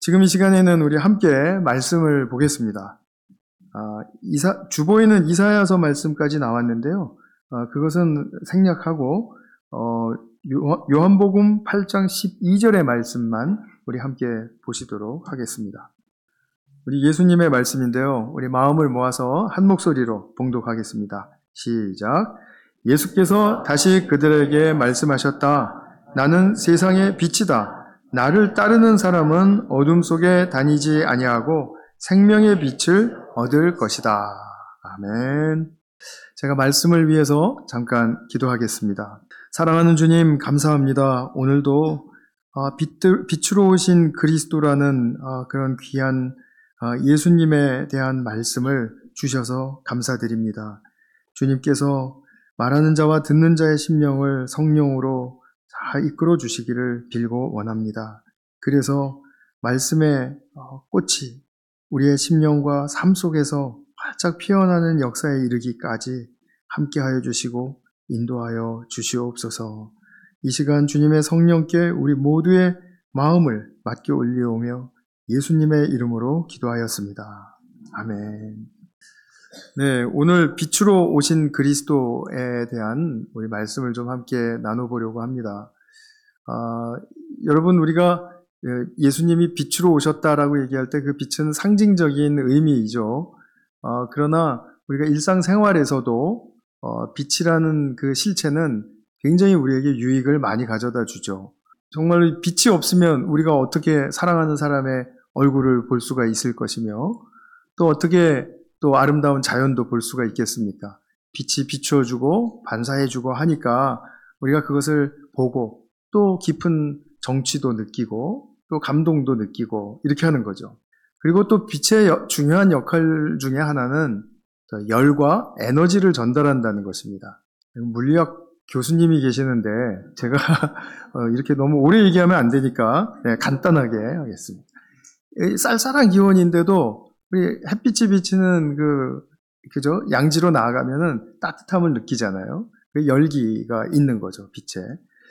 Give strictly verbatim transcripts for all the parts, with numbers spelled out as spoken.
지금 이 시간에는 우리 함께 말씀을 보겠습니다. 아, 이사, 주보에는 이사야서 말씀까지 나왔는데요. 아, 그것은 생략하고 어, 요, 요한복음 팔 장 십이 절의 말씀만 우리 함께 보시도록 하겠습니다. 우리 예수님의 말씀인데요. 우리 마음을 모아서 한 목소리로 봉독하겠습니다. 시작. 예수께서 다시 그들에게 말씀하셨다. 나는 세상의 빛이다. 나를 따르는 사람은 어둠 속에 다니지 아니하고 생명의 빛을 얻을 것이다. 아멘. 제가 말씀을 위해서 잠깐 기도하겠습니다. 사랑하는 주님, 감사합니다. 오늘도 빛으로 오신 그리스도라는 그런 귀한 예수님에 대한 말씀을 주셔서 감사드립니다. 주님께서 말하는 자와 듣는 자의 심령을 성령으로 다 이끌어 주시기를 빌고 원합니다. 그래서 말씀의 꽃이 우리의 심령과 삶 속에서 활짝 피어나는 역사에 이르기까지 함께하여 주시고 인도하여 주시옵소서. 이 시간 주님의 성령께 우리 모두의 마음을 맡겨 올려오며 예수님의 이름으로 기도하였습니다. 아멘. 네, 오늘 빛으로 오신 그리스도에 대한 우리 말씀을 좀 함께 나눠보려고 합니다. 아, 여러분, 우리가 예수님이 빛으로 오셨다라고 얘기할 때 그 빛은 상징적인 의미이죠. 어, 그러나 우리가 일상생활에서도 어, 빛이라는 그 실체는 굉장히 우리에게 유익을 많이 가져다 주죠. 정말 빛이 없으면 우리가 어떻게 사랑하는 사람의 얼굴을 볼 수가 있을 것이며 또 어떻게 또 아름다운 자연도 볼 수가 있겠습니까? 빛이 비추어주고 반사해주고 하니까 우리가 그것을 보고 또 깊은 정취도 느끼고 또 감동도 느끼고 이렇게 하는 거죠. 그리고 또 빛의 여, 중요한 역할 중에 하나는 열과 에너지를 전달한다는 것입니다. 물리학 교수님이 계시는데 제가 이렇게 너무 오래 얘기하면 안 되니까 간단하게 하겠습니다. 쌀쌀한 기온인데도 우리 햇빛이 비치는 그, 그죠? 양지로 나아가면은 따뜻함을 느끼잖아요. 그 열기가 있는 거죠, 빛에.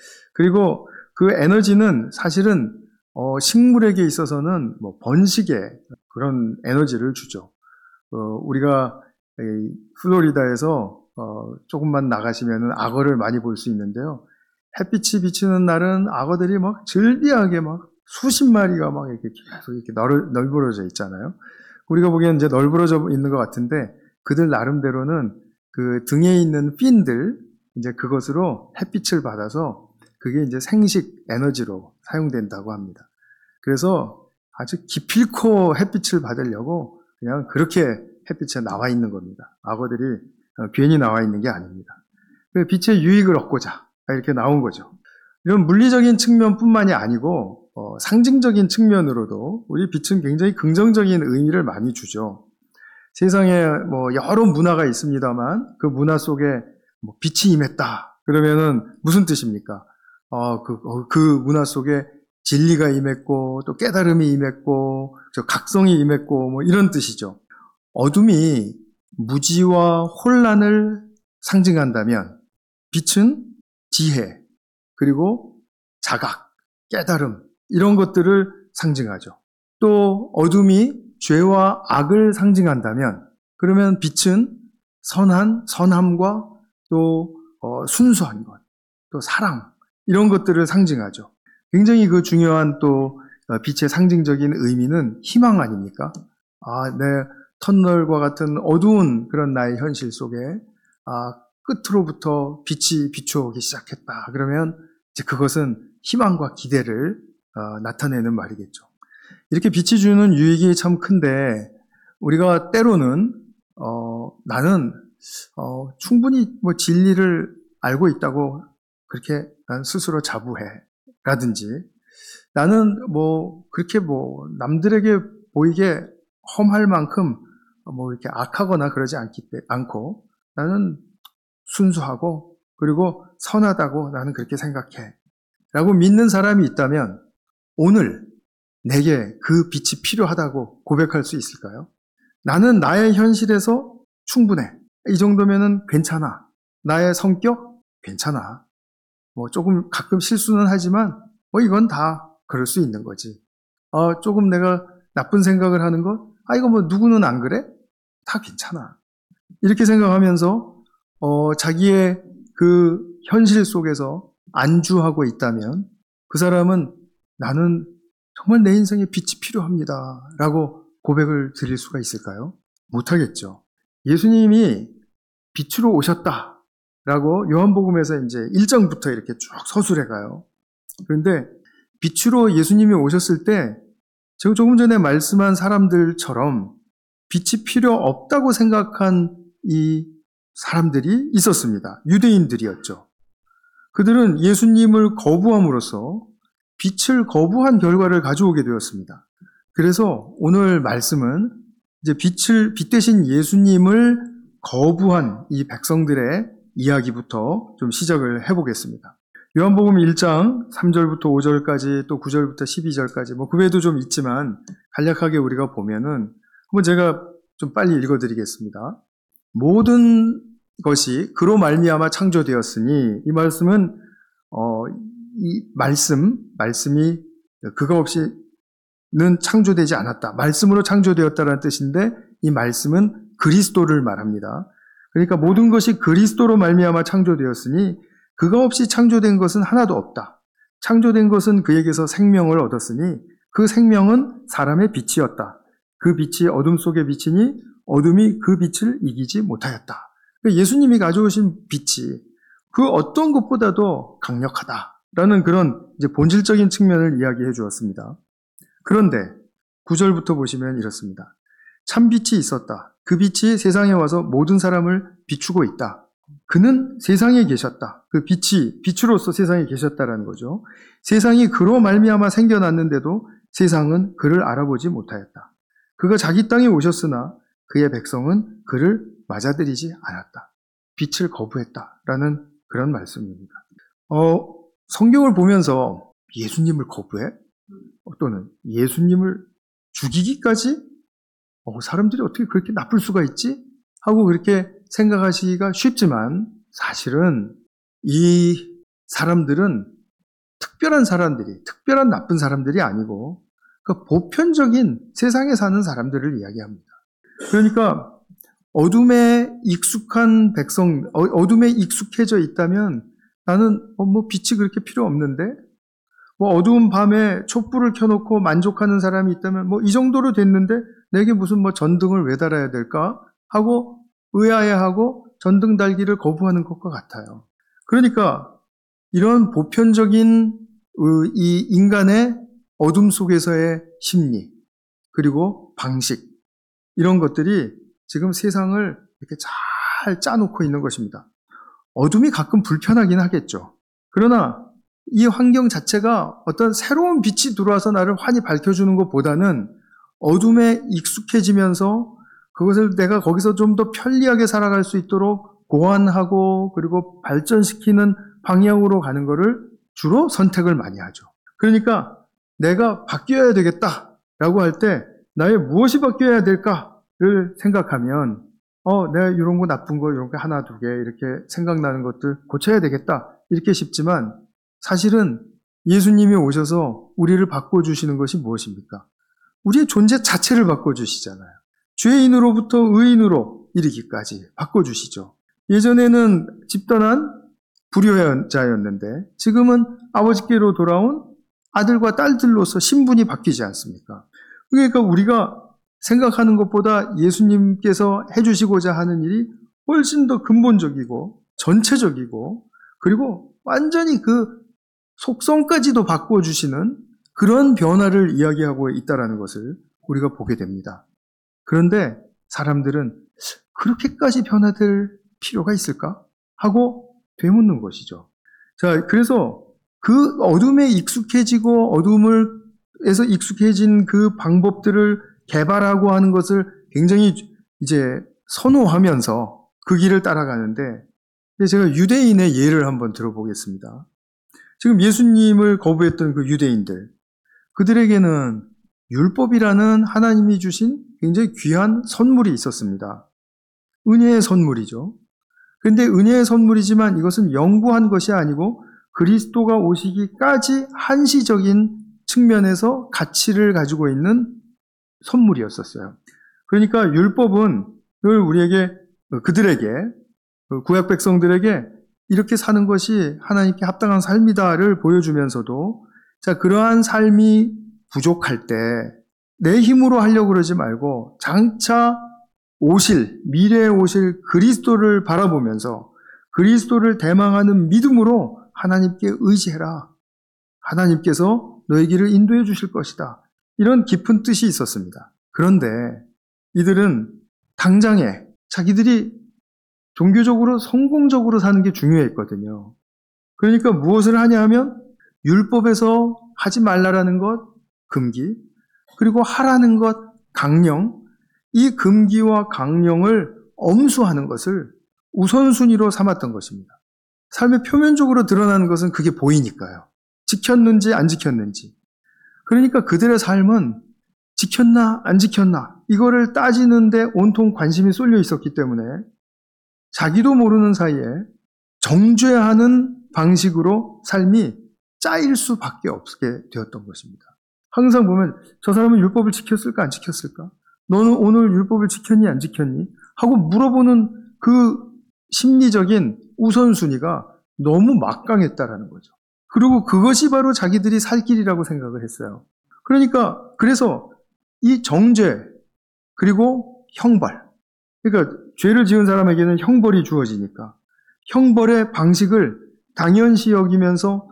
그리고 그 에너지는 사실은, 어, 식물에게 있어서는 뭐 번식의 그런 에너지를 주죠. 어, 우리가 이 플로리다에서, 어, 조금만 나가시면은 악어를 많이 볼 수 있는데요. 햇빛이 비치는 날은 악어들이 막 즐비하게 막 수십 마리가 막 이렇게 계속 이렇게 널, 널브러져 있잖아요. 우리가 보기엔 이제 널브러져 있는 것 같은데 그들 나름대로는 그 등에 있는 핀들 이제 그것으로 햇빛을 받아서 그게 이제 생식 에너지로 사용된다고 합니다. 그래서 아주 기필코 햇빛을 받으려고 그냥 그렇게 햇빛에 나와 있는 겁니다. 악어들이 괜히 나와 있는 게 아닙니다. 빛의 유익을 얻고자 이렇게 나온 거죠. 이런 물리적인 측면뿐만이 아니고 어, 상징적인 측면으로도 우리 빛은 굉장히 긍정적인 의미를 많이 주죠. 세상에 뭐 여러 문화가 있습니다만 그 문화 속에 뭐 빛이 임했다. 그러면은 무슨 뜻입니까? 어, 그, 어, 그 문화 속에 진리가 임했고 또 깨달음이 임했고 저 각성이 임했고 뭐 이런 뜻이죠. 어둠이 무지와 혼란을 상징한다면 빛은 지혜 그리고 자각, 깨달음 이런 것들을 상징하죠. 또 어둠이 죄와 악을 상징한다면 그러면 빛은 선한, 선함과 또 어, 순수한 것, 또 사랑 이런 것들을 상징하죠. 굉장히 그 중요한 또 빛의 상징적인 의미는 희망 아닙니까? 아, 내 터널과 같은 어두운 그런 나의 현실 속에 아, 끝으로부터 빛이 비추어오기 시작했다. 그러면 이제 그것은 희망과 기대를 어, 나타내는 말이겠죠. 이렇게 빛이 주는 유익이 참 큰데 우리가 때로는 어, 나는 어, 충분히 뭐 진리를 알고 있다고 그렇게 난 스스로 자부해 라든지 나는 뭐 그렇게 뭐 남들에게 보이게 험할 만큼 뭐 이렇게 악하거나 그러지 않기, 않고 나는 순수하고 그리고 선하다고 나는 그렇게 생각해 라고 믿는 사람이 있다면 오늘 내게 그 빛이 필요하다고 고백할 수 있을까요? 나는 나의 현실에서 충분해. 이 정도면은 괜찮아. 나의 성격? 괜찮아. 뭐 조금 가끔 실수는 하지만 뭐 이건 다 그럴 수 있는 거지. 아, 조금 내가 나쁜 생각을 하는 것, 아, 이거 뭐 누구는 안 그래? 다 괜찮아. 이렇게 생각하면서 어, 자기의 그 현실 속에서 안주하고 있다면 그 사람은 나는 정말 내 인생에 빛이 필요합니다. 라고 고백을 드릴 수가 있을까요? 못하겠죠. 예수님이 빛으로 오셨다. 라고 요한복음에서 이제 일 장부터 이렇게 쭉 서술해 가요. 그런데 빛으로 예수님이 오셨을 때 제가 조금 전에 말씀한 사람들처럼 빛이 필요 없다고 생각한 이 사람들이 있었습니다. 유대인들이었죠. 그들은 예수님을 거부함으로써 빛을 거부한 결과를 가져오게 되었습니다. 그래서 오늘 말씀은 이제 빛을, 빛 대신 예수님을 거부한 이 백성들의 이야기부터 좀 시작을 해보겠습니다. 요한복음 일 장 삼 절부터 오 절까지 또 구 절부터 십이 절까지 뭐 그 외에도 좀 있지만 간략하게 우리가 보면은 한번 제가 좀 빨리 읽어드리겠습니다. 모든 것이 그로 말미암아 창조되었으니 이 말씀은 어, 이 말씀 말씀이 그가 없이는 창조되지 않았다. 말씀으로 창조되었다라는 뜻인데 이 말씀은 그리스도를 말합니다. 그러니까 모든 것이 그리스도로 말미암아 창조되었으니 그가 없이 창조된 것은 하나도 없다. 창조된 것은 그에게서 생명을 얻었으니 그 생명은 사람의 빛이었다. 그 빛이 어둠 속에 비치니 어둠이 그 빛을 이기지 못하였다. 예수님이 가져오신 빛이 그 어떤 것보다도 강력하다라는 그런 이제 본질적인 측면을 이야기해 주었습니다. 그런데 구 절부터 보시면 이렇습니다. 참 빛이 있었다. 그 빛이 세상에 와서 모든 사람을 비추고 있다. 그는 세상에 계셨다. 그 빛이 빛으로서 세상에 계셨다라는 거죠. 세상이 그로 말미암아 생겨났는데도 세상은 그를 알아보지 못하였다. 그가 자기 땅에 오셨으나 그의 백성은 그를 맞아들이지 않았다. 빛을 거부했다라는 그런 말씀입니다. 어, 성경을 보면서 예수님을 거부해? 또는 예수님을 죽이기까지? 어, 사람들이 어떻게 그렇게 나쁠 수가 있지? 하고 그렇게 생각하시기가 쉽지만 사실은 이 사람들은 특별한 사람들이, 특별한 나쁜 사람들이 아니고 그 보편적인 세상에 사는 사람들을 이야기합니다. 그러니까 어둠에 익숙한 백성, 어둠에 익숙해져 있다면 나는 뭐 빛이 그렇게 필요 없는데 뭐 어두운 밤에 촛불을 켜놓고 만족하는 사람이 있다면 뭐 이 정도로 됐는데 내게 무슨 뭐 전등을 왜 달아야 될까 하고 의아해하고 전등 달기를 거부하는 것과 같아요. 그러니까 이런 보편적인 이 인간의 어둠 속에서의 심리 그리고 방식 이런 것들이 지금 세상을 이렇게 잘 짜놓고 있는 것입니다. 어둠이 가끔 불편하긴 하겠죠. 그러나 이 환경 자체가 어떤 새로운 빛이 들어와서 나를 환히 밝혀주는 것보다는 어둠에 익숙해지면서 그것을 내가 거기서 좀 더 편리하게 살아갈 수 있도록 보완하고 그리고 발전시키는 방향으로 가는 것을 주로 선택을 많이 하죠. 그러니까 내가 바뀌어야 되겠다라고 할 때 나의 무엇이 바뀌어야 될까를 생각하면 어, 내가 이런 거 나쁜 거 이런 거 하나 두 개 이렇게 생각나는 것들 고쳐야 되겠다 이렇게 싶지만 사실은 예수님이 오셔서 우리를 바꿔주시는 것이 무엇입니까? 우리의 존재 자체를 바꿔주시잖아요. 죄인으로부터 의인으로 이르기까지 바꿔주시죠. 예전에는 집단한 불효자였는데 지금은 아버지께로 돌아온 아들과 딸들로서 신분이 바뀌지 않습니까? 그러니까 우리가 생각하는 것보다 예수님께서 해주시고자 하는 일이 훨씬 더 근본적이고 전체적이고 그리고 완전히 그 속성까지도 바꿔주시는 그런 변화를 이야기하고 있다는 것을 우리가 보게 됩니다. 그런데 사람들은 그렇게까지 변화될 필요가 있을까? 하고 되묻는 것이죠. 자, 그래서 그 어둠에 익숙해지고 어둠에서 익숙해진 그 방법들을 개발하고 하는 것을 굉장히 이제 선호하면서 그 길을 따라가는데 제가 유대인의 예를 한번 들어보겠습니다. 지금 예수님을 거부했던 그 유대인들, 그들에게는 율법이라는 하나님이 주신 굉장히 귀한 선물이 있었습니다. 은혜의 선물이죠. 그런데 은혜의 선물이지만 이것은 영구한 것이 아니고 그리스도가 오시기까지 한시적인 측면에서 가치를 가지고 있는 선물이었었어요. 그러니까 율법은 늘 우리에게, 그들에게, 구약 백성들에게 이렇게 사는 것이 하나님께 합당한 삶이다를 보여주면서도, 자, 그러한 삶이 부족할 때 내 힘으로 하려고 그러지 말고 장차 오실, 미래에 오실 그리스도를 바라보면서 그리스도를 대망하는 믿음으로 하나님께 의지해라. 하나님께서 너의 길을 인도해 주실 것이다. 이런 깊은 뜻이 있었습니다. 그런데 이들은 당장에 자기들이 종교적으로 성공적으로 사는 게 중요했거든요. 그러니까 무엇을 하냐 하면 율법에서 하지 말라라는 것, 금기, 그리고 하라는 것, 강령, 이 금기와 강령을 엄수하는 것을 우선순위로 삼았던 것입니다. 삶의 표면적으로 드러나는 것은 그게 보이니까요. 지켰는지 안 지켰는지. 그러니까 그들의 삶은 지켰나 안 지켰나 이거를 따지는데 온통 관심이 쏠려 있었기 때문에 자기도 모르는 사이에 정죄하는 방식으로 삶이 짜일 수밖에 없게 되었던 것입니다. 항상 보면 저 사람은 율법을 지켰을까 안 지켰을까? 너는 오늘 율법을 지켰니 안 지켰니? 하고 물어보는 그 심리적인 우선순위가 너무 막강했다라는 거죠. 그리고 그것이 바로 자기들이 살 길이라고 생각을 했어요. 그러니까 그래서 이 정죄 그리고 형벌, 그러니까 죄를 지은 사람에게는 형벌이 주어지니까 형벌의 방식을 당연시 여기면서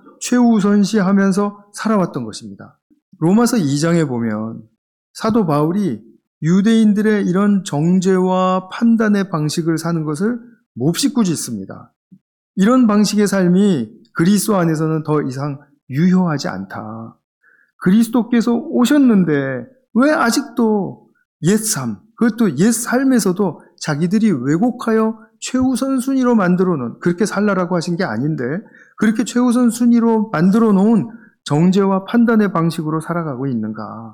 최우선시하면서 살아왔던 것입니다. 로마서 이 장에 보면 사도 바울이 유대인들의 이런 정죄와 판단의 방식을 사는 것을 몹시 꾸짖습니다. 이런 방식의 삶이 그리스도 안에서는 더 이상 유효하지 않다. 그리스도께서 오셨는데 왜 아직도 옛삶, 그것도 옛삶에서도 자기들이 왜곡하여 최우선 순위로 만들어 놓은, 그렇게 살라라고 하신 게 아닌데 그렇게 최우선 순위로 만들어 놓은 정죄와 판단의 방식으로 살아가고 있는가?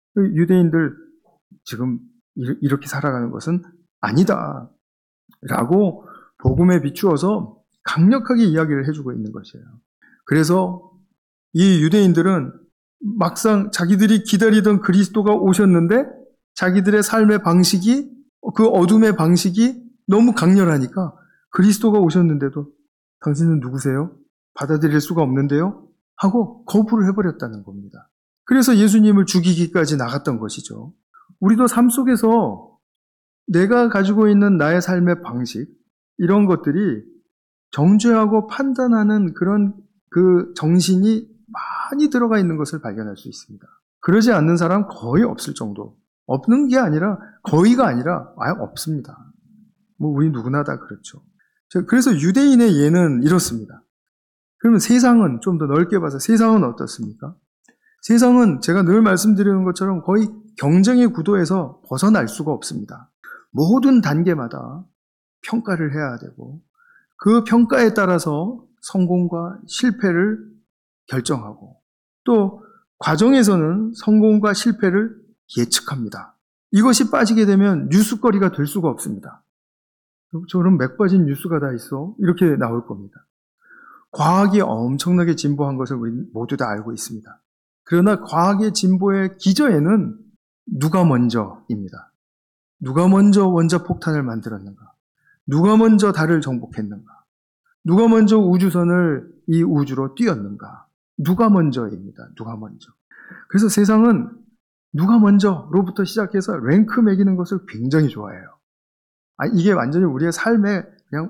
유대인들 지금 이렇게 살아가는 것은 아니다 라고 복음에 비추어서 강력하게 이야기를 해주고 있는 것이에요. 그래서 이 유대인들은 막상 자기들이 기다리던 그리스도가 오셨는데 자기들의 삶의 방식이, 그 어둠의 방식이 너무 강렬하니까 그리스도가 오셨는데도 당신은 누구세요? 받아들일 수가 없는데요? 하고 거부를 해버렸다는 겁니다. 그래서 예수님을 죽이기까지 나갔던 것이죠. 우리도 삶 속에서 내가 가지고 있는 나의 삶의 방식, 이런 것들이 정죄하고 판단하는 그런 그 정신이 많이 들어가 있는 것을 발견할 수 있습니다. 그러지 않는 사람 거의 없을 정도. 없는 게 아니라, 거의가 아니라 아예 없습니다. 뭐 우리 누구나 다 그렇죠. 그래서 유대인의 예는 이렇습니다. 그러면 세상은 좀 더 넓게 봐서 세상은 어떻습니까? 세상은 제가 늘 말씀드리는 것처럼 거의 경쟁의 구도에서 벗어날 수가 없습니다. 모든 단계마다 평가를 해야 되고 그 평가에 따라서 성공과 실패를 결정하고 또 과정에서는 성공과 실패를 예측합니다. 이것이 빠지게 되면 뉴스거리가 될 수가 없습니다. 저런 맥 빠진 뉴스가 다 있어? 이렇게 나올 겁니다. 과학이 엄청나게 진보한 것을 우리 모두 다 알고 있습니다. 그러나 과학의 진보의 기저에는 누가 먼저입니다. 누가 먼저 원자폭탄을 만들었는가? 누가 먼저 달을 정복했는가? 누가 먼저 우주선을 이 우주로 띄웠는가? 누가 먼저입니다. 누가 먼저. 그래서 세상은 누가 먼저로부터 시작해서 랭크 매기는 것을 굉장히 좋아해요. 아, 이게 완전히 우리의 삶의 그냥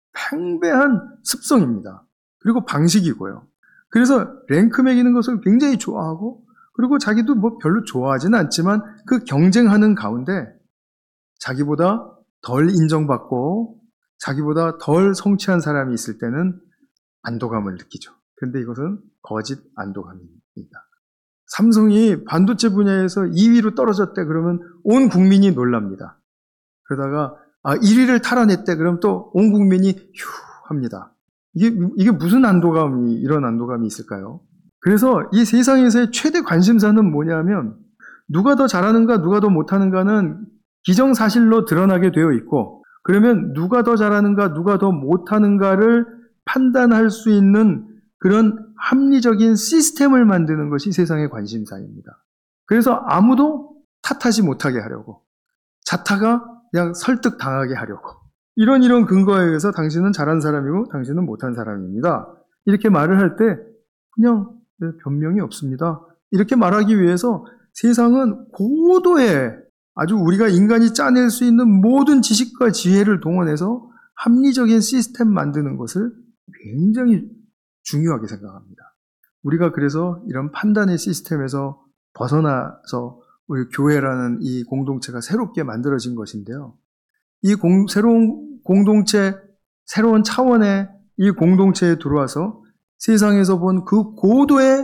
팽배한 습성입니다. 그리고 방식이고요. 그래서 랭크 매기는 것을 굉장히 좋아하고 그리고 자기도 뭐 별로 좋아하지는 않지만 그 경쟁하는 가운데 자기보다 덜 인정받고 자기보다 덜 성취한 사람이 있을 때는 안도감을 느끼죠. 그런데 이것은 거짓 안도감입니다. 삼성이 반도체 분야에서 이 위로 떨어졌대 그러면 온 국민이 놀랍니다. 그러다가 아, 일 위를 탈환했대 그러면 또 온 국민이 휴 합니다. 이게, 이게 무슨 안도감이, 이런 안도감이 있을까요? 그래서 이 세상에서의 최대 관심사는 뭐냐면 누가 더 잘하는가 누가 더 못하는가는 기정사실로 드러나게 되어 있고 그러면 누가 더 잘하는가 누가 더 못하는가를 판단할 수 있는 그런 합리적인 시스템을 만드는 것이 세상의 관심사입니다. 그래서 아무도 탓하지 못하게 하려고, 자타가 그냥 설득당하게 하려고, 이런 이런 근거에 의해서 당신은 잘한 사람이고 당신은 못한 사람입니다. 이렇게 말을 할 때 그냥 변명이 없습니다. 이렇게 말하기 위해서 세상은 고도의, 아주 우리가 인간이 짜낼 수 있는 모든 지식과 지혜를 동원해서 합리적인 시스템 만드는 것을 굉장히 중요하게 생각합니다. 우리가 그래서 이런 판단의 시스템에서 벗어나서 우리 교회라는 이 공동체가 새롭게 만들어진 것인데요. 이 공, 새로운 공동체, 새로운 차원의 이 공동체에 들어와서 세상에서 본 그 고도의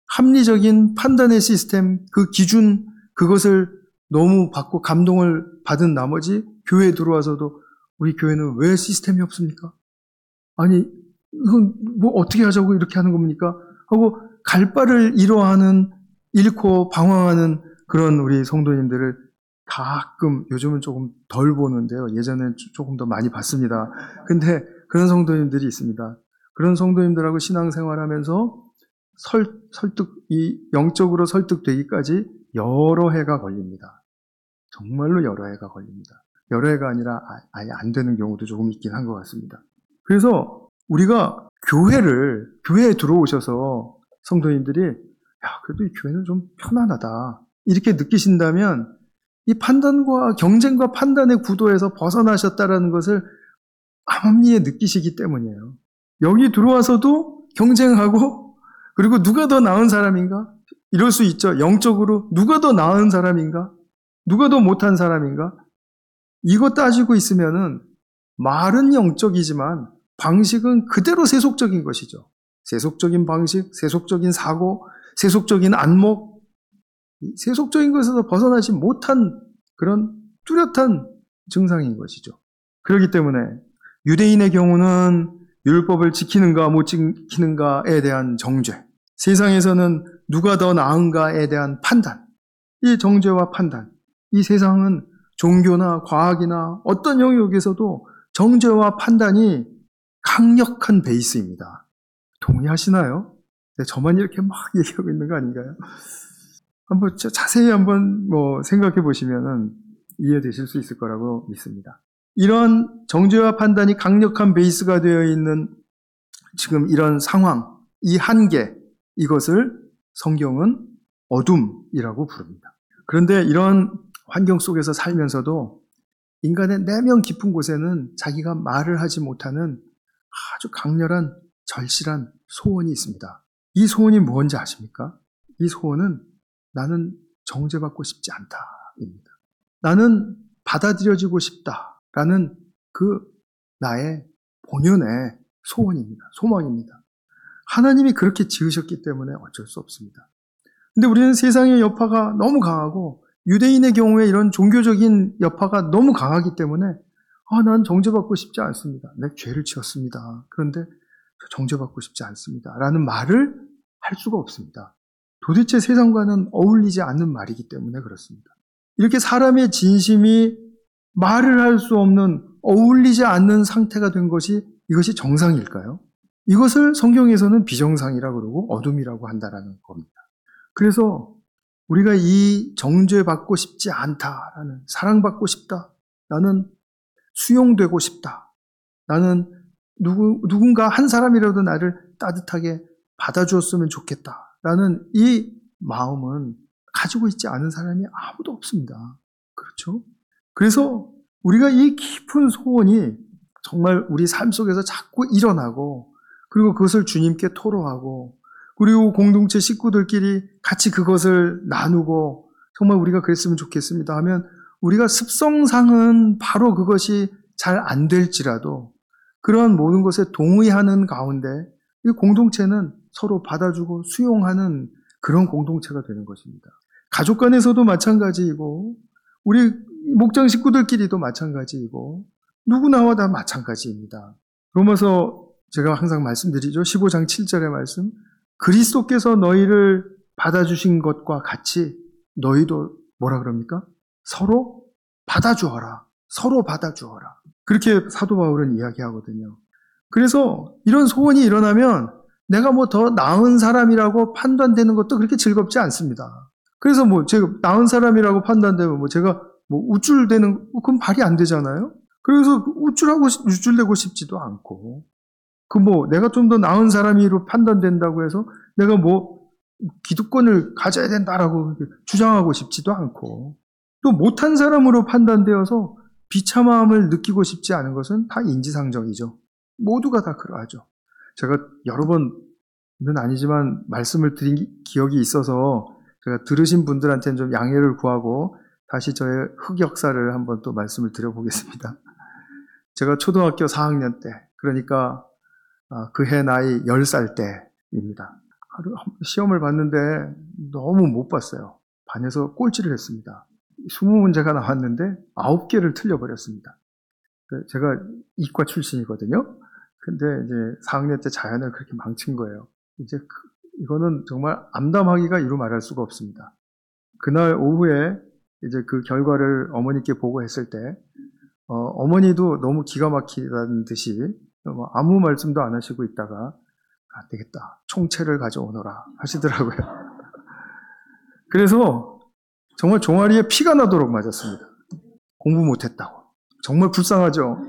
합리적인 판단의 시스템, 그 기준, 그것을 너무 받고 감동을 받은 나머지 교회에 들어와서도 우리 교회는 왜 시스템이 없습니까? 아니, 이건 뭐 어떻게 하자고 이렇게 하는 겁니까? 하고 갈 바를 잃어하는, 잃고 방황하는 그런 우리 성도님들을 가끔, 요즘은 조금 덜 보는데요. 예전엔 조금 더 많이 봤습니다. 근데 그런 성도님들이 있습니다. 그런 성도님들하고 신앙생활 하면서 설, 설득, 이 영적으로 설득되기까지 여러 해가 걸립니다. 정말로 여러 해가 걸립니다. 여러 해가 아니라 아예 안 되는 경우도 조금 있긴 한 것 같습니다. 그래서 우리가 교회를, 교회에 들어오셔서 성도님들이, 야, 그래도 이 교회는 좀 편안하다, 이렇게 느끼신다면 이 판단과 경쟁과 판단의 구도에서 벗어나셨다라는 것을 암암리에 느끼시기 때문이에요. 여기 들어와서도 경쟁하고, 그리고 누가 더 나은 사람인가? 이럴 수 있죠. 영적으로 누가 더 나은 사람인가? 누가 더 못한 사람인가? 이거 따지고 있으면은 말은 영적이지만 방식은 그대로 세속적인 것이죠. 세속적인 방식, 세속적인 사고, 세속적인 안목, 세속적인 것에서 벗어나지 못한 그런 뚜렷한 증상인 것이죠. 그렇기 때문에 유대인의 경우는 율법을 지키는가 못 지키는가에 대한 정죄, 세상에서는 누가 더 나은가에 대한 판단, 이 정죄와 판단, 이 세상은 종교나 과학이나 어떤 영역에서도 정죄와 판단이 강력한 베이스입니다. 동의하시나요? 네, 저만 이렇게 막 얘기하고 있는 거 아닌가요? 한번 자세히 한번 뭐 생각해 보시면은 이해되실 수 있을 거라고 믿습니다. 이런 정죄와 판단이 강력한 베이스가 되어 있는 지금 이런 상황, 이 한계, 이것을 성경은 어둠이라고 부릅니다. 그런데 이런 환경 속에서 살면서도 인간의 내면 깊은 곳에는 자기가 말을 하지 못하는 아주 강렬한 절실한 소원이 있습니다. 이 소원이 뭔지 아십니까? 이 소원은 나는 정죄받고 싶지 않다입니다. 나는 받아들여지고 싶다라는 그 나의 본연의 소원입니다. 소망입니다. 하나님이 그렇게 지으셨기 때문에 어쩔 수 없습니다. 근데 우리는 세상의 여파가 너무 강하고 유대인의 경우에 이런 종교적인 여파가 너무 강하기 때문에 아, 난 정죄받고 싶지 않습니다. 내 죄를 지었습니다. 그런데 정죄받고 싶지 않습니다. 라는 말을 할 수가 없습니다. 도대체 세상과는 어울리지 않는 말이기 때문에 그렇습니다. 이렇게 사람의 진심이 말을 할 수 없는, 어울리지 않는 상태가 된 것이, 이것이 정상일까요? 이것을 성경에서는 비정상이라고 그러고 어둠이라고 한다라는 겁니다. 그래서 우리가 이 정죄받고 싶지 않다라는, 사랑받고 싶다, 나는 수용되고 싶다, 나는 누구, 누군가 한 사람이라도 나를 따뜻하게 받아주었으면 좋겠다라는 이 마음은 가지고 있지 않은 사람이 아무도 없습니다. 그렇죠? 그래서 우리가 이 깊은 소원이 정말 우리 삶 속에서 자꾸 일어나고, 그리고 그것을 주님께 토로하고, 그리고 공동체 식구들끼리 같이 그것을 나누고, 정말 우리가 그랬으면 좋겠습니다 하면, 우리가 습성상은 바로 그것이 잘 안 될지라도 그러한 모든 것에 동의하는 가운데 이 공동체는 서로 받아주고 수용하는 그런 공동체가 되는 것입니다. 가족 간에서도 마찬가지이고, 우리 목장 식구들끼리도 마찬가지이고, 누구나와 다 마찬가지입니다. 로마서 제가 항상 말씀드리죠. 십오 장 칠 절의 말씀, 그리스도께서 너희를 받아주신 것과 같이 너희도 뭐라 그럽니까? 서로 받아주어라. 서로 받아주어라. 그렇게 사도 바울은 이야기하거든요. 그래서 이런 소원이 일어나면 내가 뭐 더 나은 사람이라고 판단되는 것도 그렇게 즐겁지 않습니다. 그래서 뭐 제가 나은 사람이라고 판단되면 뭐 제가 뭐 우쭐대는, 그건 말이 안 되잖아요? 그래서 우쭐하고, 우쭐대고 싶지도 않고, 그 뭐 내가 좀 더 나은 사람으로 판단된다고 해서 내가 뭐 기득권을 가져야 된다라고 주장하고 싶지도 않고, 또 못한 사람으로 판단되어서 비참함을 느끼고 싶지 않은 것은 다 인지상정이죠. 모두가 다 그러하죠. 제가 여러 번은 아니지만 말씀을 드린 기억이 있어서 제가 들으신 분들한테는 좀 양해를 구하고 다시 저의 흑역사를 한번 또 말씀을 드려보겠습니다. 제가 초등학교 사 학년 때, 그러니까 그 해 나이 열 살 때입니다. 하루 시험을 봤는데 너무 못 봤어요. 반에서 꼴찌를 했습니다. 이십 문제가 나왔는데 아홉 개를 틀려버렸습니다. 제가 이과 출신이거든요. 근데 이제 사 학년 때 자연을 그렇게 망친 거예요. 이제 그, 이거는 정말 암담하기가 이루 말할 수가 없습니다. 그날 오후에 이제 그 결과를 어머니께 보고했을 때, 어, 어머니도 너무 기가 막히다는 듯이 아무 말씀도 안 하시고 있다가, 안 되겠다, 총체를 가져오너라 하시더라고요. 그래서 정말 종아리에 피가 나도록 맞았습니다. 공부 못했다고. 정말 불쌍하죠?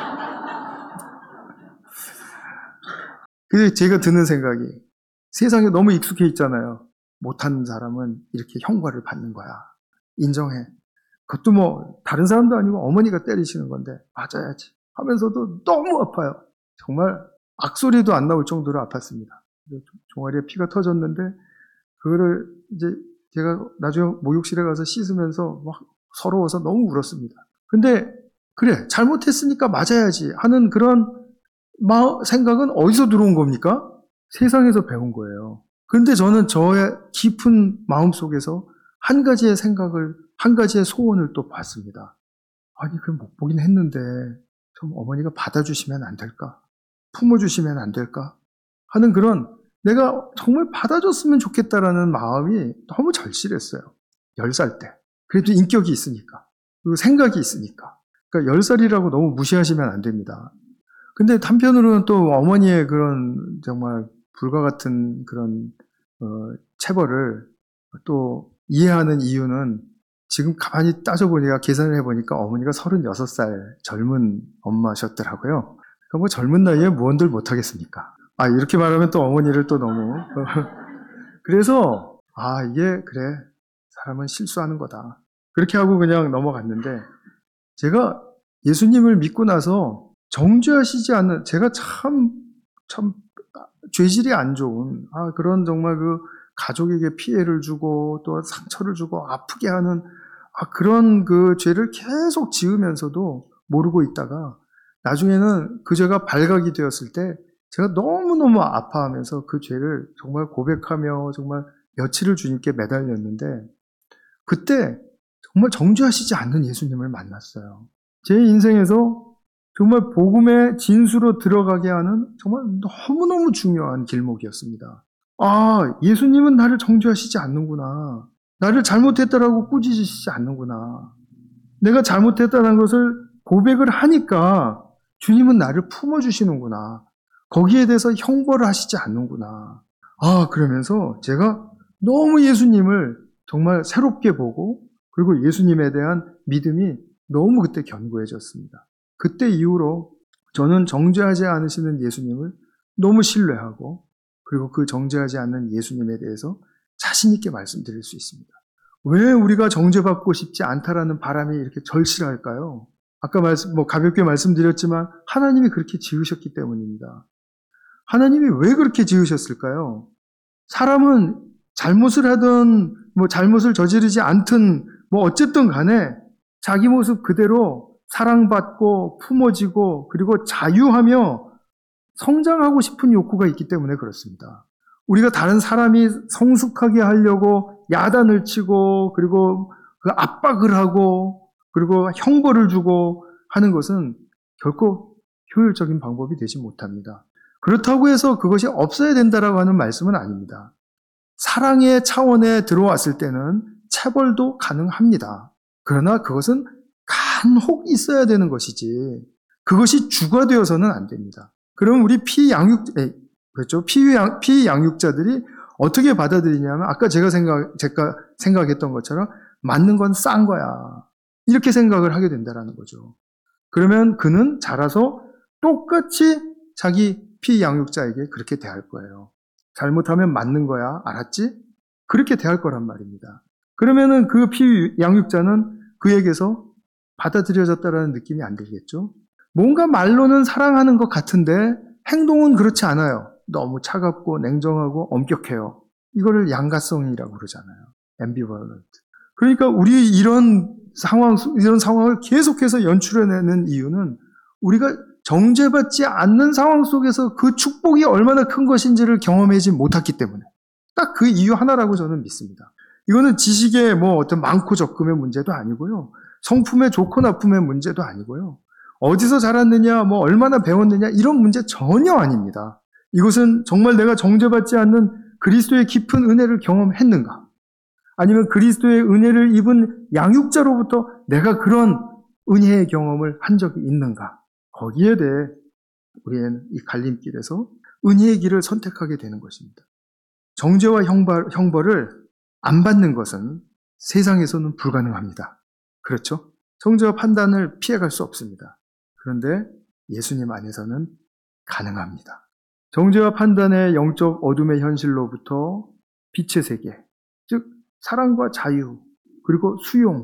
그래서 제가 드는 생각이, 세상에 너무 익숙해 있잖아요. 못한 사람은 이렇게 형벌을 받는 거야. 인정해. 그것도 뭐 다른 사람도 아니고 어머니가 때리시는 건데 맞아야지 하면서도 너무 아파요. 정말 악소리도 안 나올 정도로 아팠습니다. 종아리에 피가 터졌는데 그거를 이제 제가 나중에 목욕실에 가서 씻으면서 막 서러워서 너무 울었습니다. 근데 그래, 잘못했으니까 맞아야지 하는 그런 마, 생각은 어디서 들어온 겁니까? 세상에서 배운 거예요. 그런데 저는 저의 깊은 마음속에서 한 가지의 생각을, 한 가지의 소원을 또 봤습니다. 아니, 그걸 못 보긴 했는데 좀 어머니가 받아주시면 안 될까? 품어주시면 안 될까? 하는 그런, 내가 정말 받아줬으면 좋겠다라는 마음이 너무 절실했어요. 열 살 때. 그래도 인격이 있으니까. 그리고 생각이 있으니까. 그러니까 열 살이라고 너무 무시하시면 안 됩니다. 근데 한편으로는 또 어머니의 그런 정말 불과 같은 그런 어, 체벌을 또 이해하는 이유는 지금 가만히 따져보니까, 계산을 해보니까 어머니가 서른여섯 살 젊은 엄마셨더라고요. 그러니까 뭐 젊은 나이에 무언들 못하겠습니까? 아, 이렇게 말하면 또 어머니를 또 너무. 그래서, 아, 이게, 그래. 사람은 실수하는 거다. 그렇게 하고 그냥 넘어갔는데, 제가 예수님을 믿고 나서 정죄하시지 않는, 제가 참, 참, 죄질이 안 좋은, 아, 그런 정말 그 가족에게 피해를 주고 또 상처를 주고 아프게 하는, 아, 그런 그 죄를 계속 지으면서도 모르고 있다가 나중에는 그 죄가 발각이 되었을 때 제가 너무너무 아파하면서 그 죄를 정말 고백하며 정말 며칠을 주님께 매달렸는데, 그때 정말 정죄하시지 않는 예수님을 만났어요. 제 인생에서 정말 복음의 진수로 들어가게 하는 정말 너무너무 중요한 길목이었습니다. 아, 예수님은 나를 정죄하시지 않는구나. 나를 잘못했다라고 꾸짖으시지 않는구나. 내가 잘못했다는 것을 고백을 하니까 주님은 나를 품어주시는구나. 거기에 대해서 형벌을 하시지 않는구나. 아, 그러면서 제가 너무 예수님을 정말 새롭게 보고, 그리고 예수님에 대한 믿음이 너무 그때 견고해졌습니다. 그때 이후로 저는 정죄하지 않으시는 예수님을 너무 신뢰하고, 그리고 그 정죄하지 않는 예수님에 대해서 자신 있게 말씀드릴 수 있습니다. 왜 우리가 정죄받고 싶지 않다라는 바람이 이렇게 절실할까요? 아까 말씀, 뭐 가볍게 말씀드렸지만 하나님이 그렇게 지으셨기 때문입니다. 하나님이 왜 그렇게 지으셨을까요? 사람은 잘못을 하든 뭐 잘못을 저지르지 않든 뭐 어쨌든 간에 자기 모습 그대로 사랑받고 품어지고 그리고 자유하며 성장하고 싶은 욕구가 있기 때문에 그렇습니다. 우리가 다른 사람이 성숙하게 하려고 야단을 치고 그리고 그 압박을 하고 그리고 형벌을 주고 하는 것은 결코 효율적인 방법이 되지 못합니다. 그렇다고 해서 그것이 없어야 된다라고 하는 말씀은 아닙니다. 사랑의 차원에 들어왔을 때는 체벌도 가능합니다. 그러나 그것은 간혹 있어야 되는 것이지 그것이 주가 되어서는 안 됩니다. 그럼 우리 피양육, 그렇죠? 피양, 피양육자들이 어떻게 받아들이냐면 아까 제가 생각, 제가 생각했던 것처럼 맞는 건 싼 거야. 이렇게 생각을 하게 된다라는 거죠. 그러면 그는 자라서 똑같이 자기 피양육자에게 그렇게 대할 거예요. 잘못하면 맞는 거야. 알았지? 그렇게 대할 거란 말입니다. 그러면은 그 피양육자는 그에게서 받아들여졌다라는 느낌이 안 들겠죠? 뭔가 말로는 사랑하는 것 같은데 행동은 그렇지 않아요. 너무 차갑고 냉정하고 엄격해요. 이거를 양가성이라고 그러잖아요. ambivalent. 그러니까 우리 이런 상황, 이런 상황을 계속해서 연출해내는 이유는 우리가 정죄받지 않는 상황 속에서 그 축복이 얼마나 큰 것인지를 경험하지 못했기 때문에 딱 그 이유 하나라고 저는 믿습니다. 이거는 지식의 뭐 어떤 많고 적음의 문제도 아니고요. 성품의 좋고 나쁨의 문제도 아니고요. 어디서 자랐느냐, 뭐 얼마나 배웠느냐 이런 문제 전혀 아닙니다. 이것은 정말 내가 정죄받지 않는 그리스도의 깊은 은혜를 경험했는가? 아니면 그리스도의 은혜를 입은 양육자로부터 내가 그런 은혜의 경험을 한 적이 있는가? 거기에 대해 우리는 이 갈림길에서 은혜의 길을 선택하게 되는 것입니다. 정죄와 형벌, 형벌을 안 받는 것은 세상에서는 불가능합니다. 그렇죠? 정죄와 판단을 피해갈 수 없습니다. 그런데 예수님 안에서는 가능합니다. 정죄와 판단의 영적 어둠의 현실로부터 빛의 세계, 즉 사랑과 자유 그리고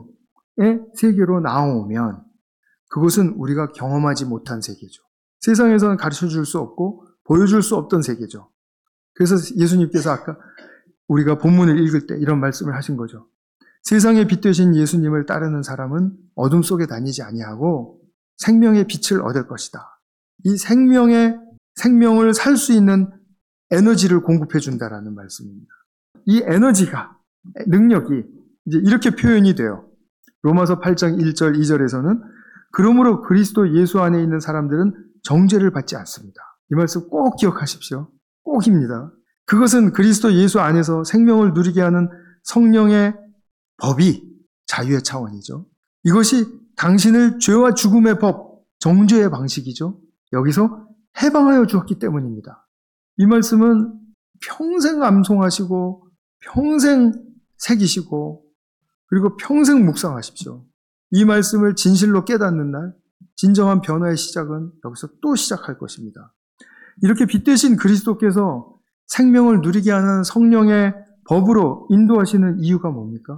수용의 세계로 나오면 그것은 우리가 경험하지 못한 세계죠. 세상에서는 가르쳐줄 수 없고 보여줄 수 없던 세계죠. 그래서 예수님께서 아까 우리가 본문을 읽을 때 이런 말씀을 하신 거죠. 세상의 빛 되신 예수님을 따르는 사람은 어둠 속에 다니지 아니하고 생명의 빛을 얻을 것이다. 이 생명의 생명을 살 수 있는 에너지를 공급해 준다라는 말씀입니다. 이 에너지가 능력이 이제 이렇게 표현이 돼요. 로마서 팔 장 일 절 이 절에서는 그러므로 그리스도 예수 안에 있는 사람들은 정죄를 받지 않습니다. 이 말씀 꼭 기억하십시오. 꼭입니다. 그것은 그리스도 예수 안에서 생명을 누리게 하는 성령의 법이 자유의 차원이죠. 이것이 당신을 죄와 죽음의 법, 정죄의 방식이죠. 여기서 해방하여 주었기 때문입니다. 이 말씀은 평생 암송하시고 평생 새기시고 그리고 평생 묵상하십시오. 이 말씀을 진실로 깨닫는 날 진정한 변화의 시작은 여기서 또 시작할 것입니다. 이렇게 빛 대신 그리스도께서 생명을 누리게 하는 성령의 법으로 인도하시는 이유가 뭡니까?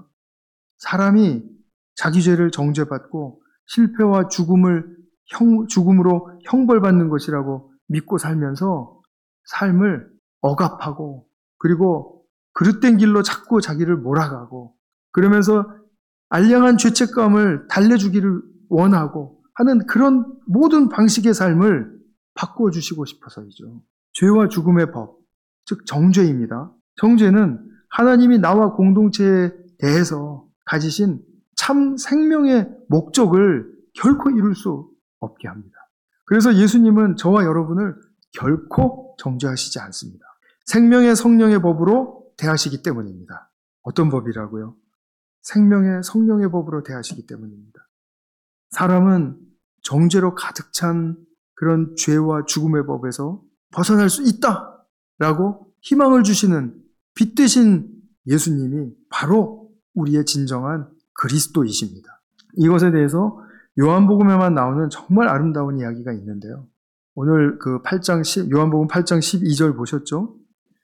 사람이 자기 죄를 정죄받고 실패와 죽음을 형, 죽음으로 형벌받는 것이라고 믿고 살면서 삶을 억압하고 그리고 그릇된 길로 자꾸 자기를 몰아가고 그러면서 알량한 죄책감을 달래주기를 원하고 하는 그런 모든 방식의 삶을 바꿔주시고 싶어서이죠. 죄와 죽음의 법, 즉 정죄입니다. 정죄는 하나님이 나와 공동체에 대해서 가지신 참 생명의 목적을 결코 이룰 수 없게 합니다. 그래서 예수님은 저와 여러분을 결코 정죄하시지 않습니다. 생명의 성령의 법으로 대하시기 때문입니다. 어떤 법이라고요? 생명의 성령의 법으로 대하시기 때문입니다. 사람은 정죄로 가득 찬 그런 죄와 죽음의 법에서 벗어날 수 있다라고 희망을 주시는 빛 대신 예수님이 바로 우리의 진정한 그리스도이십니다. 이것에 대해서 요한복음에만 나오는 정말 아름다운 이야기가 있는데요. 오늘 그 팔 장 요한복음 팔 장 십이 절 보셨죠?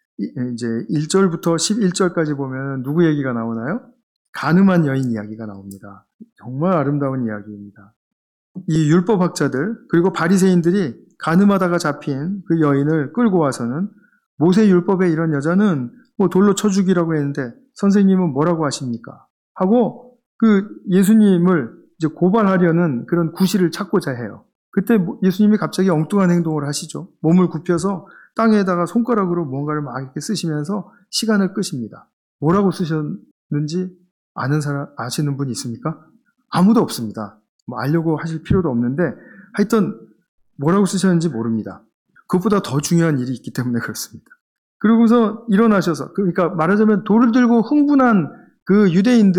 이제 일 절부터 십일 절까지 보면 누구 얘기가 나오나요? 간음한 여인 이야기가 나옵니다. 정말 아름다운 이야기입니다. 이 율법학자들 그리고 바리새인들이 간음하다가 잡힌 그 여인을 끌고 와서는 모세 율법에 이런 여자는 뭐 돌로 쳐 죽이라고 했는데 선생님은 뭐라고 하십니까? 하고 그 예수님을 이제 고발하려는 그런 구실을 찾고자 해요. 그때 예수님이 갑자기 엉뚱한 행동을 하시죠. 몸을 굽혀서 땅에다가 손가락으로 뭔가를 막 이렇게 쓰시면서 시간을 끄십니다. 뭐라고 쓰셨는지 아는 사람, 아시는 분이 있습니까? 아무도 없습니다. 뭐 알려고 하실 필요도 없는데 하여튼 뭐라고 쓰셨는지 모릅니다. 그것보다 더 중요한 일이 있기 때문에 그렇습니다. 그러고서 일어나셔서, 그러니까 말하자면 돌을 들고 흥분한 그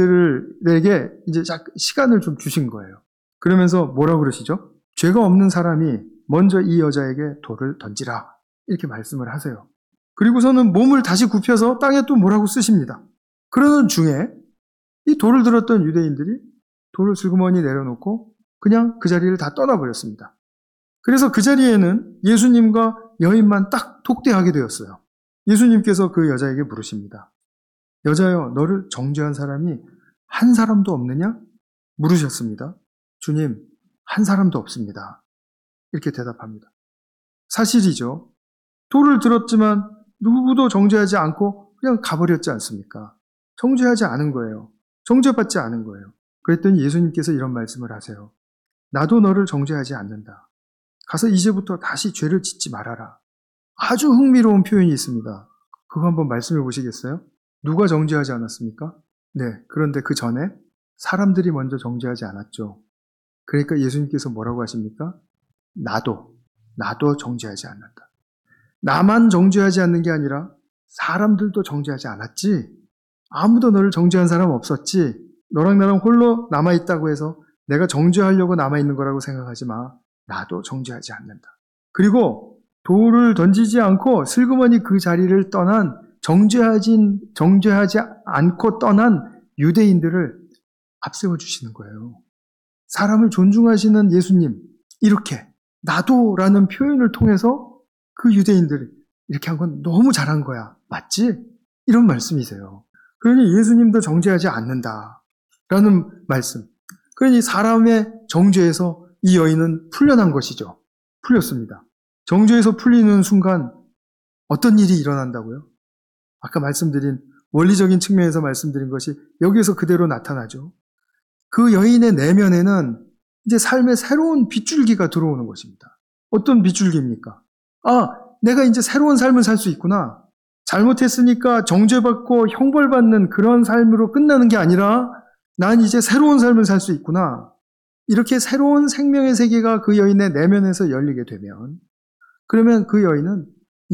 유대인들에게 이제 시간을 좀 주신 거예요. 그러면서 뭐라고 그러시죠? 죄가 없는 사람이 먼저 이 여자에게 돌을 던지라. 이렇게 말씀을 하세요. 그리고서는 몸을 다시 굽혀서 땅에 또 뭐라고 쓰십니다. 그러는 중에 이 돌을 들었던 유대인들이 돌을 슬그머니 내려놓고 그냥 그 자리를 다 떠나버렸습니다. 그래서 그 자리에는 예수님과 여인만 딱 독대하게 되었어요. 예수님께서 그 여자에게 물으십니다. 여자여, 너를 정죄한 사람이 한 사람도 없느냐? 물으셨습니다. 주님, 한 사람도 없습니다. 이렇게 대답합니다. 사실이죠. 돌을 들었지만 누구도 정죄하지 않고 그냥 가버렸지 않습니까? 정죄하지 않은 거예요. 정죄받지 않은 거예요. 그랬더니 예수님께서 이런 말씀을 하세요. 나도 너를 정죄하지 않는다. 가서 이제부터 다시 죄를 짓지 말아라. 아주 흥미로운 표현이 있습니다. 그거 한번 말씀해 보시겠어요? 누가 정죄하지 않았습니까? 네, 그런데 그 전에 사람들이 먼저 정죄하지 않았죠. 그러니까 예수님께서 뭐라고 하십니까? 나도, 나도 정죄하지 않는다. 나만 정죄하지 않는 게 아니라 사람들도 정죄하지 않았지. 아무도 너를 정죄한 사람 없었지. 너랑 나랑 홀로 남아있다고 해서 내가 정죄하려고 남아있는 거라고 생각하지 마. 나도 정죄하지 않는다. 그리고 돌을 던지지 않고 슬그머니 그 자리를 떠난 정죄하진, 정죄하지 않고 떠난 유대인들을 앞세워 주시는 거예요. 사람을 존중하시는 예수님, 이렇게 나도라는 표현을 통해서 그 유대인들이 이렇게 한 건 너무 잘한 거야. 맞지? 이런 말씀이세요. 그러니 예수님도 정죄하지 않는다라는 말씀. 그러니 사람의 정죄에서 이 여인은 풀려난 것이죠. 풀렸습니다. 정죄에서 풀리는 순간 어떤 일이 일어난다고요? 아까 말씀드린 원리적인 측면에서 말씀드린 것이 여기에서 그대로 나타나죠. 그 여인의 내면에는 이제 삶의 새로운 빗줄기가 들어오는 것입니다. 어떤 빗줄기입니까? 아, 내가 이제 새로운 삶을 살 수 있구나. 잘못했으니까 정죄받고 형벌받는 그런 삶으로 끝나는 게 아니라 난 이제 새로운 삶을 살 수 있구나. 이렇게 새로운 생명의 세계가 그 여인의 내면에서 열리게 되면 그러면 그 여인은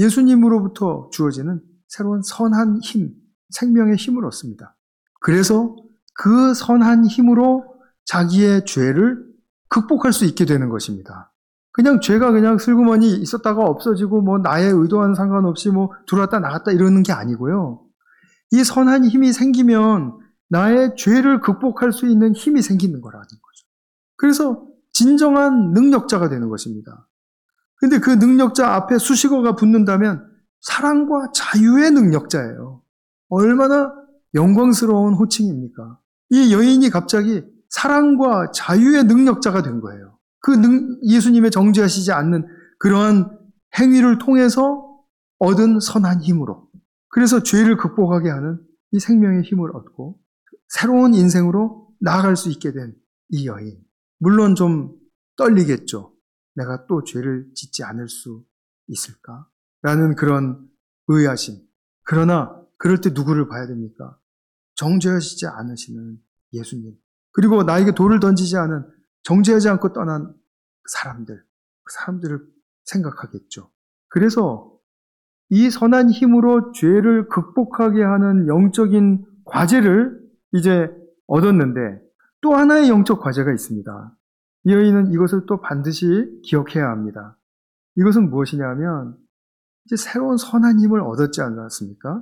예수님으로부터 주어지는 새로운 선한 힘, 생명의 힘을 얻습니다. 그래서 그 선한 힘으로 자기의 죄를 극복할 수 있게 되는 것입니다. 그냥 죄가 그냥 슬그머니 있었다가 없어지고 뭐 나의 의도와는 상관없이 뭐 들어왔다 나갔다 이러는 게 아니고요. 이 선한 힘이 생기면 나의 죄를 극복할 수 있는 힘이 생기는 거라는 거죠. 그래서 진정한 능력자가 되는 것입니다. 근데 그 능력자 앞에 수식어가 붙는다면 사랑과 자유의 능력자예요. 얼마나 영광스러운 호칭입니까? 이 여인이 갑자기 사랑과 자유의 능력자가 된 거예요. 그 능, 예수님의 정죄하시지 않는 그러한 행위를 통해서 얻은 선한 힘으로. 그래서 죄를 극복하게 하는 이 생명의 힘을 얻고 새로운 인생으로 나아갈 수 있게 된 이 여인. 물론 좀 떨리겠죠. 내가 또 죄를 짓지 않을 수 있을까? 라는 그런 의아심. 그러나 그럴 때 누구를 봐야 됩니까? 정죄하시지 않으시는 예수님. 그리고 나에게 돌을 던지지 않은 정죄하지 않고 떠난 사람들. 그 사람들을 생각하겠죠. 그래서 이 선한 힘으로 죄를 극복하게 하는 영적인 과제를 이제 얻었는데 또 하나의 영적 과제가 있습니다. 이 여인은 이것을 또 반드시 기억해야 합니다. 이것은 무엇이냐 하면 이제 새로운 선한 힘을 얻었지 않았습니까?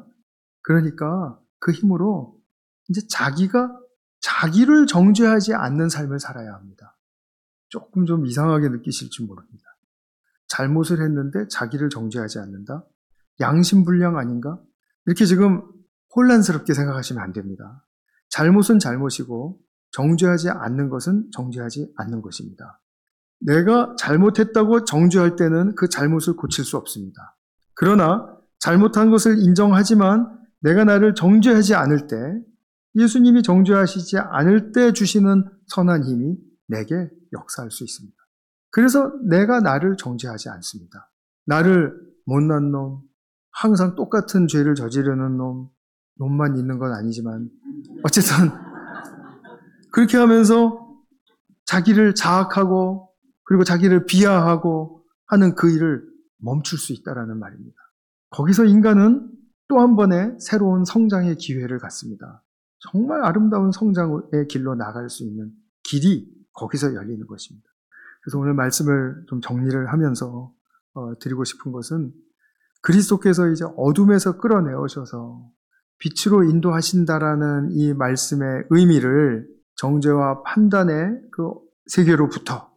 그러니까 그 힘으로 이제 자기가 자기를 정죄하지 않는 삶을 살아야 합니다. 조금 좀 이상하게 느끼실지 모릅니다. 잘못을 했는데 자기를 정죄하지 않는다? 양심불량 아닌가? 이렇게 지금 혼란스럽게 생각하시면 안 됩니다. 잘못은 잘못이고 정죄하지 않는 것은 정죄하지 않는 것입니다. 내가 잘못했다고 정죄할 때는 그 잘못을 고칠 수 없습니다. 그러나 잘못한 것을 인정하지만 내가 나를 정죄하지 않을 때 예수님이 정죄하시지 않을 때 주시는 선한 힘이 내게 역사할 수 있습니다. 그래서 내가 나를 정죄하지 않습니다. 나를 못난 놈, 항상 똑같은 죄를 저지르는 놈, 놈만 있는 건 아니지만 어쨌든 그렇게 하면서 자기를 자학하고 그리고 자기를 비하하고 하는 그 일을 멈출 수 있다라는 말입니다. 거기서 인간은 또 한 번의 새로운 성장의 기회를 갖습니다. 정말 아름다운 성장의 길로 나갈 수 있는 길이 거기서 열리는 것입니다. 그래서 오늘 말씀을 좀 정리를 하면서 어, 드리고 싶은 것은 그리스도께서 이제 어둠에서 끌어내오셔서 빛으로 인도하신다라는 이 말씀의 의미를 정죄와 판단의 그 세계로부터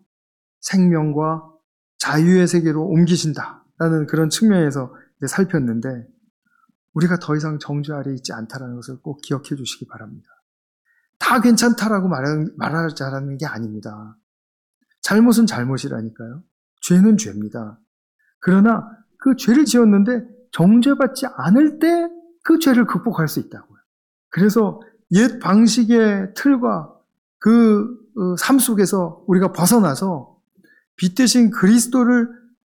생명과 자유의 세계로 옮기신다라는 그런 측면에서 이제 살폈는데, 우리가 더 이상 정죄 아래 있지 않다라는 것을 꼭 기억해 주시기 바랍니다. 다 괜찮다라고 말하자는 게 아닙니다. 잘못은 잘못이라니까요. 죄는 죄입니다. 그러나 그 죄를 지었는데 정죄받지 않을 때 그 죄를 극복할 수 있다고요. 그래서 옛 방식의 틀과 그 삶 속에서 우리가 벗어나서 빛 대신 그리스도를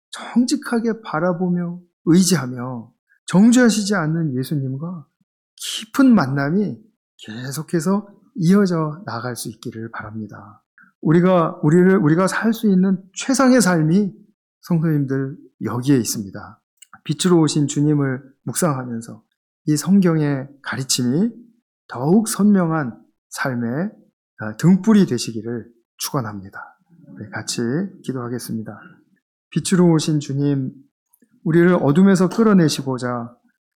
정직하게 바라보며 의지하며 정죄하시지 않는 예수님과 깊은 만남이 계속해서 이어져 나갈 수 있기를 바랍니다. 우리가 우리를 우리가 살 수 있는 최상의 삶이 성도님들 여기에 있습니다. 빛으로 오신 주님을 묵상하면서 이 성경의 가르침이 더욱 선명한 삶의 등불이 되시기를 축원합니다. 같이 기도하겠습니다. 빛으로 오신 주님, 우리를 어둠에서 끌어내시고자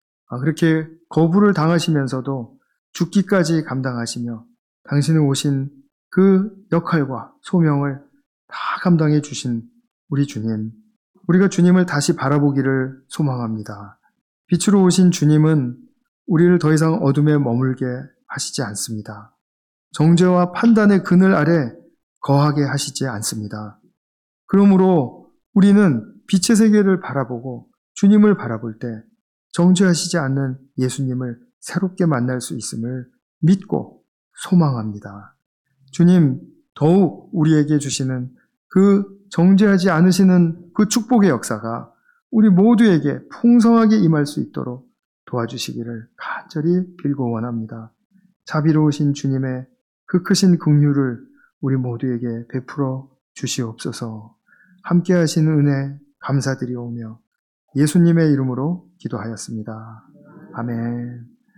그렇게 거부를 당하시면서도 죽기까지 감당하시며 당신을 오신 그 역할과 소명을 다 감당해 주신 우리 주님, 우리가 주님을 다시 바라보기를 소망합니다. 빛으로 오신 주님은 우리를 더 이상 어둠에 머물게 하시지 않습니다. 정죄와 판단의 그늘 아래 거하게 하시지 않습니다. 그러므로 우리는 빛의 세계를 바라보고 주님을 바라볼 때 정죄하시지 않는 예수님을 새롭게 만날 수 있음을 믿고 소망합니다. 주님, 더욱 우리에게 주시는 그 정죄하지 않으시는 그 축복의 역사가 우리 모두에게 풍성하게 임할 수 있도록 도와주시기를 간절히 빌고 원합니다. 자비로우신 주님의 그 크신 긍휼을 우리 모두에게 베풀어 주시옵소서. 함께 하시는 은혜 감사드리오며 예수님의 이름으로 기도하였습니다. 아멘.